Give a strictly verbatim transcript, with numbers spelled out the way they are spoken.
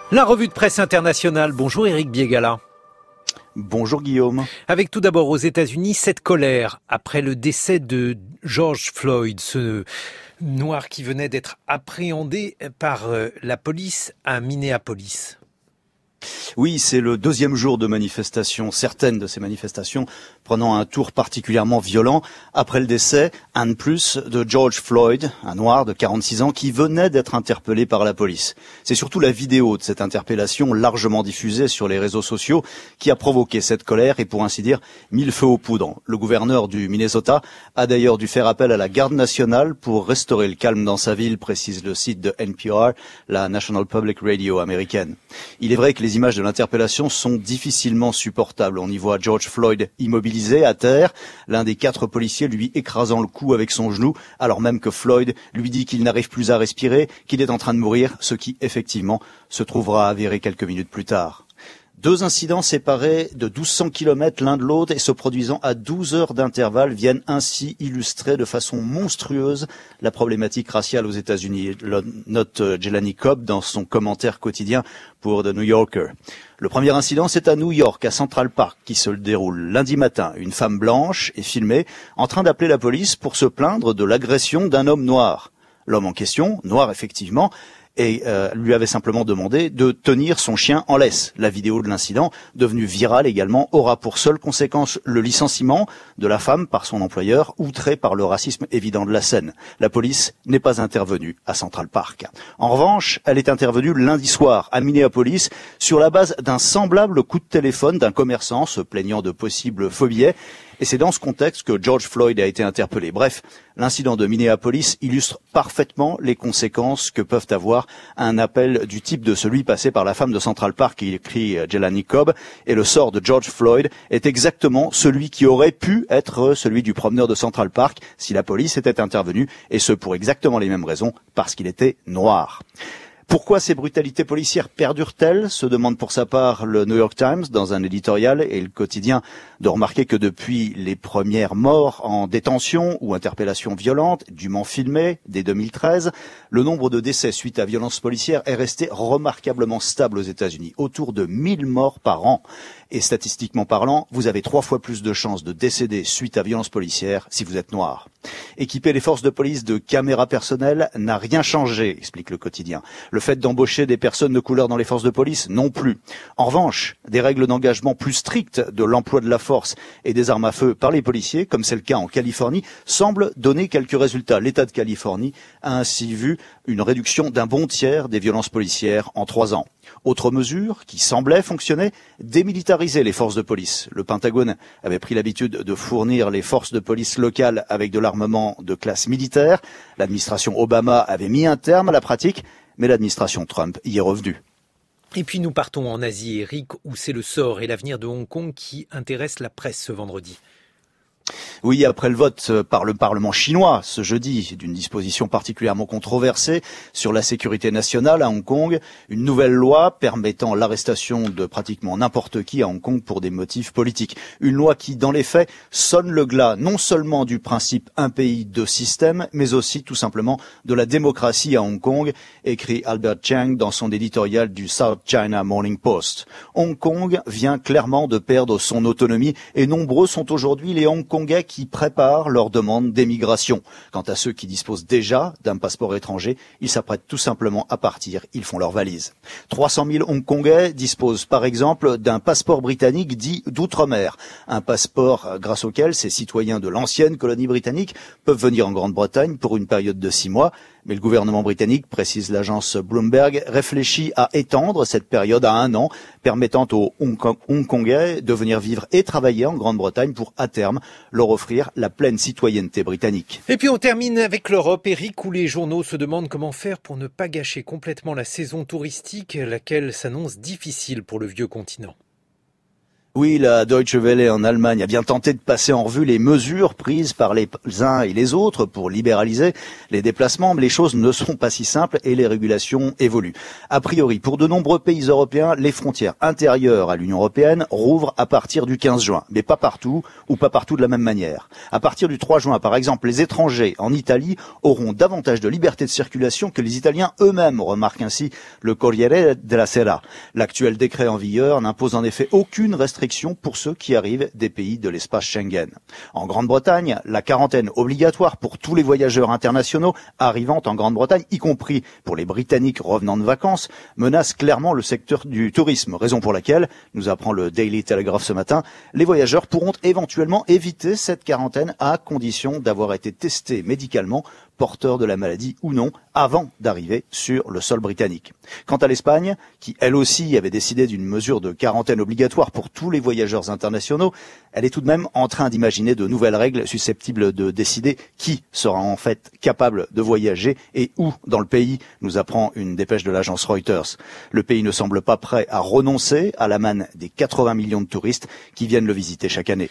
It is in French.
La revue de presse internationale. Bonjour Éric Biégala. Bonjour Guillaume. Avec tout d'abord aux États-Unis cette colère après le décès de George Floyd, ce noir qui venait d'être appréhendé par la police à Minneapolis. Oui, c'est le deuxième jour de manifestation, certaines de ces manifestations prenant un tour particulièrement violent après le décès, un de plus, de George Floyd, un noir de quarante-six ans qui venait d'être interpellé par la police. C'est surtout la vidéo de cette interpellation largement diffusée sur les réseaux sociaux qui a provoqué cette colère et pour ainsi dire mis le feu aux poudres. Le gouverneur du Minnesota a d'ailleurs dû faire appel à la garde nationale pour restaurer le calme dans sa ville, précise le site de N P R, la National Public Radio américaine. Il est vrai que les images de l'interpellation sont difficilement supportables. On y voit George Floyd immobilisé à terre, l'un des quatre policiers lui écrasant le cou avec son genou, alors même que Floyd lui dit qu'il n'arrive plus à respirer, qu'il est en train de mourir, ce qui effectivement se trouvera avéré quelques minutes plus tard. Deux incidents séparés de mille deux cents kilomètres l'un de l'autre et se produisant à douze heures d'intervalle viennent ainsi illustrer de façon monstrueuse la problématique raciale aux États-Unis, note Jelani Cobb dans son commentaire quotidien pour The New Yorker. Le premier incident, c'est à New York, à Central Park, qui se déroule lundi matin. Une femme blanche est filmée en train d'appeler la police pour se plaindre de l'agression d'un homme noir. L'homme en question, noir effectivement, et euh, lui avait simplement demandé de tenir son chien en laisse. La vidéo de l'incident, devenue virale également, aura pour seule conséquence le licenciement de la femme par son employeur, outré par le racisme évident de la scène. La police n'est pas intervenue à Central Park. En revanche, elle est intervenue lundi soir à Minneapolis sur la base d'un semblable coup de téléphone d'un commerçant se plaignant de possibles faux billets. Et c'est dans ce contexte que George Floyd a été interpellé. Bref, l'incident de Minneapolis illustre parfaitement les conséquences que peuvent avoir un appel du type de celui passé par la femme de Central Park, qui écrit Jelani Cobb. Et le sort de George Floyd est exactement celui qui aurait pu être celui du promeneur de Central Park si la police était intervenue, et ce pour exactement les mêmes raisons, parce qu'il était noir. Pourquoi ces brutalités policières perdurent-elles, se demande pour sa part le New York Times dans un éditorial, et le quotidien de remarquer que depuis les premières morts en détention ou interpellations violentes, dûment filmées dès deux mille treize, le nombre de décès suite à violences policières est resté remarquablement stable aux États-Unis, autour de mille morts par an. Et statistiquement parlant, vous avez trois fois plus de chances de décéder suite à violences policières si vous êtes noir. Équiper les forces de police de caméras personnelles n'a rien changé, explique le quotidien. Le fait d'embaucher des personnes de couleur dans les forces de police, non plus. En revanche, des règles d'engagement plus strictes de l'emploi de la force et des armes à feu par les policiers, comme c'est le cas en Californie, semblent donner quelques résultats. L'État de Californie a ainsi vu une réduction d'un bon tiers des violences policières en trois ans. Autre mesure qui semblait fonctionner, démilitariser les forces de police. Le Pentagone avait pris l'habitude de fournir les forces de police locales avec de l'armement de classe militaire. L'administration Obama avait mis un terme à la pratique, mais l'administration Trump y est revenue. Et puis nous partons en Asie, Éric, où c'est le sort et l'avenir de Hong Kong qui intéressent la presse ce vendredi. Oui, après le vote par le Parlement chinois ce jeudi d'une disposition particulièrement controversée sur la sécurité nationale à Hong Kong, une nouvelle loi permettant l'arrestation de pratiquement n'importe qui à Hong Kong pour des motifs politiques. Une loi qui, dans les faits, sonne le glas non seulement du principe un pays, deux systèmes, mais aussi tout simplement de la démocratie à Hong Kong, écrit Albert Chang dans son éditorial du South China Morning Post. Hong Kong vient clairement de perdre son autonomie et nombreux sont aujourd'hui les Hong Kongais qui préparent leur demande d'émigration. Quant à ceux qui disposent déjà d'un passeport étranger, ils s'apprêtent tout simplement à partir, ils font leur valise. trois cent mille Hongkongais disposent par exemple d'un passeport britannique dit d'outre-mer, un passeport grâce auquel ces citoyens de l'ancienne colonie britannique peuvent venir en Grande-Bretagne pour une période de six mois. Mais le gouvernement britannique, précise l'agence Bloomberg, réfléchit à étendre cette période à un an, permettant aux Hongkongais de venir vivre et travailler en Grande-Bretagne pour, à terme, leur offrir la pleine citoyenneté britannique. Et puis on termine avec l'Europe, Éric, où les journaux se demandent comment faire pour ne pas gâcher complètement la saison touristique, laquelle s'annonce difficile pour le vieux continent. Oui, la Deutsche Welle en Allemagne a bien tenté de passer en revue les mesures prises par les uns et les autres pour libéraliser les déplacements, mais les choses ne sont pas si simples et les régulations évoluent. A priori, pour de nombreux pays européens, les frontières intérieures à l'Union européenne rouvrent à partir du quinze juin, mais pas partout ou pas partout de la même manière. À partir du trois juin, par exemple, les étrangers en Italie auront davantage de liberté de circulation que les Italiens eux-mêmes, remarque ainsi le Corriere della Sera. L'actuel décret en vigueur n'impose en effet aucune restriction pour ceux qui arrivent des pays de l'espace Schengen. En Grande-Bretagne, la quarantaine obligatoire pour tous les voyageurs internationaux arrivant en Grande-Bretagne, y compris pour les Britanniques revenant de vacances, menace clairement le secteur du tourisme, raison pour laquelle, nous apprend le Daily Telegraph ce matin, les voyageurs pourront éventuellement éviter cette quarantaine à condition d'avoir été testés médicalement porteurs de la maladie ou non, avant d'arriver sur le sol britannique. Quant à l'Espagne, qui elle aussi avait décidé d'une mesure de quarantaine obligatoire pour tous les voyageurs internationaux, elle est tout de même en train d'imaginer de nouvelles règles susceptibles de décider qui sera en fait capable de voyager et où dans le pays, nous apprend une dépêche de l'agence Reuters. Le pays ne semble pas prêt à renoncer à la manne des quatre-vingts millions de touristes qui viennent le visiter chaque année.